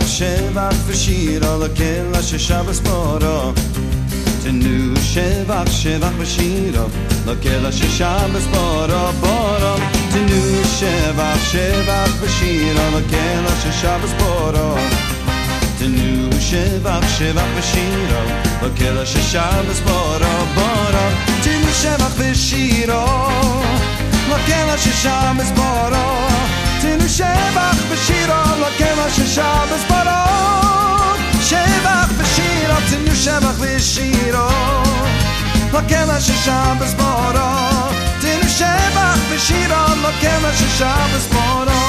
שבח שבח ושירו לכל ששבס בורו תנו שבח שבח ושירו לכל ששבס בורו בורו תנו שבח שבח ושירו לכל ששבס בורו תנו שבח שבח ושירו לכל ששבס בורו בורו תנו שבח ושירו לכל ששבס בורו תנו שבח ושירו לכל ששבס בורו שבח ושירו תנו שבח ושירו לכל ששבס בורו תנו שבח ושירו לכל ששבס בורו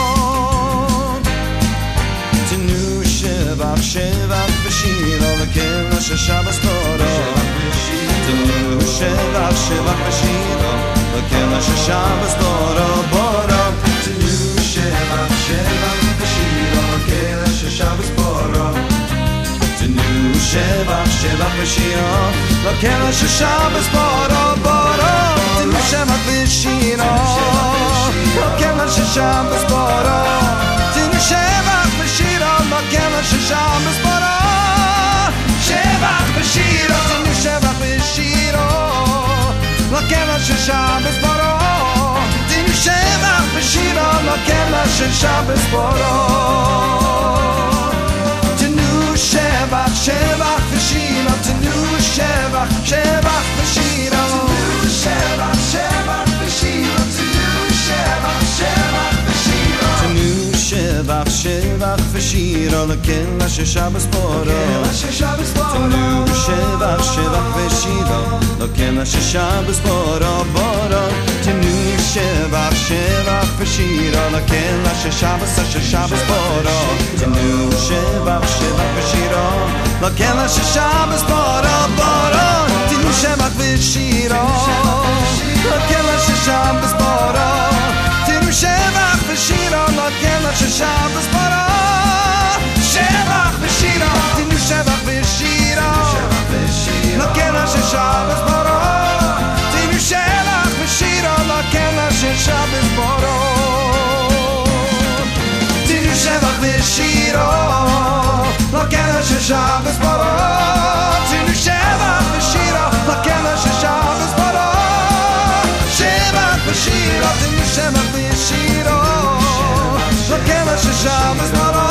תנו שבח שבח ושירו לכל ששבס בורו תנו שבח שבח ושירו לכל ששבס בורו בורו תנו שבח שבח ושירו לכל ששבס בורו תנו שבח שבח ושירו לכל ששבס בורו בורו תנו שבח ושירו לכל ששבס בורו תנו שבח ושירו לכל ששבס בורו שבח ושירו תנו שבח ושירו לכל ששבס בורו תנו שבח ושירו לכל ששבס בורו תנו שבח שבח ושירו תנו שבח שבח ושירו תנו שבח שבח ושירו תנו שבח שבח ושירו תנו שבח שבח ושירו לכל ששבס בורו תנו שבח שבח ושירו לכל ששבס בורו בורו תנו שבח שבח ושירו לכל ששבס בורו תנו שבח שבח ושירו לכל ששבס בורו בורו תנו שבח ושירו לכל ששבס בורו תנו שבח ושירו לכל ששבס בורו שבח ושירו תנו שבח ושירו לכל ששבס בורו תנו שבח ושירו לכל ששבס בורו תנו שבח ושירו לכל ששבס בורו תנו שבח ושירו לכל ששבס בורו שבח ושירו תנו שבח ושירו לכל ששבס בורו